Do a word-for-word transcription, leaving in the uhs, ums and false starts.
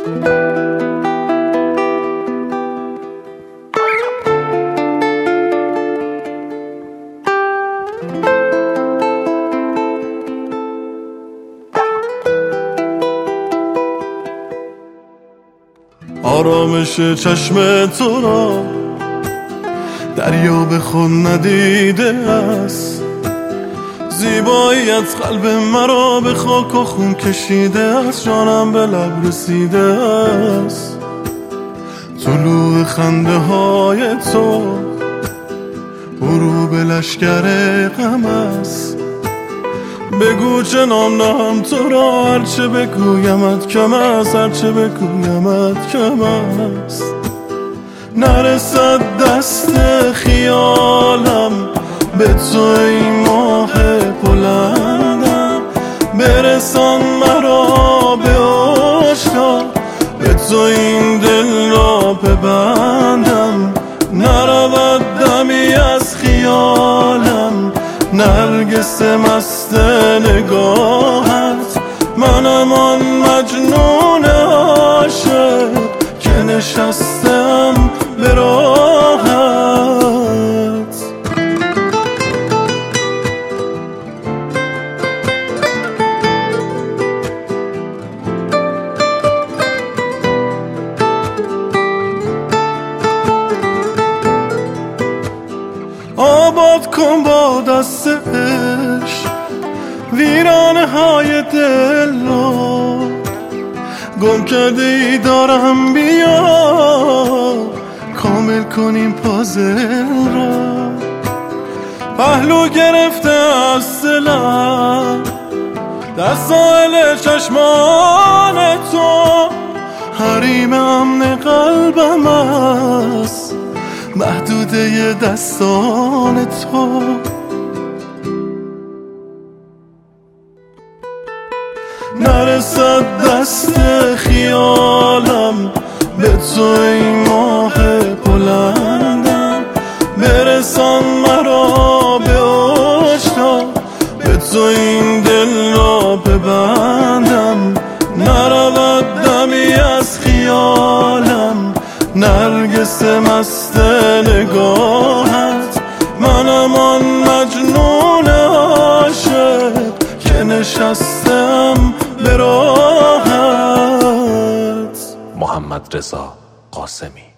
آرامش چشم تو را دریا به خود ندیده است، زیبایی از قلب مرا به خاک و خون کشیده است، جانم به لب رسیده است. طلوع خنده های تو غروب لشکر غم است، بگو چه نام دهم تو را، هرچه بگویمت کم است، هرچه بگویمت کم است. نرسد دست خیالم به تو ای ماه بلندم، برسان مرا به عشقت، به تو این دل را ببندم. نرود دمی از خیالم، نرگس مست نگاهت، منم آن مجنون عاشق که نشستم به راهت. آباد کن با دست عشق ویرانه های دل را، گم کرده ای دارم، بیا کامل کنیم پازل را. پهلو گرفته از دلم در ساحل چشمان تو، حریم امن قلبم است محدوده دستان تو. نرسد دست خیالم به تو ای ماه بلندم، برسان مرا به عشقت، به تو این دل را ببندم. نرود دمی از خیالم، نرگس مست نگاهت، منم آن مجنون عاشق که نشستم به راهت. محمد رضا قاسمی.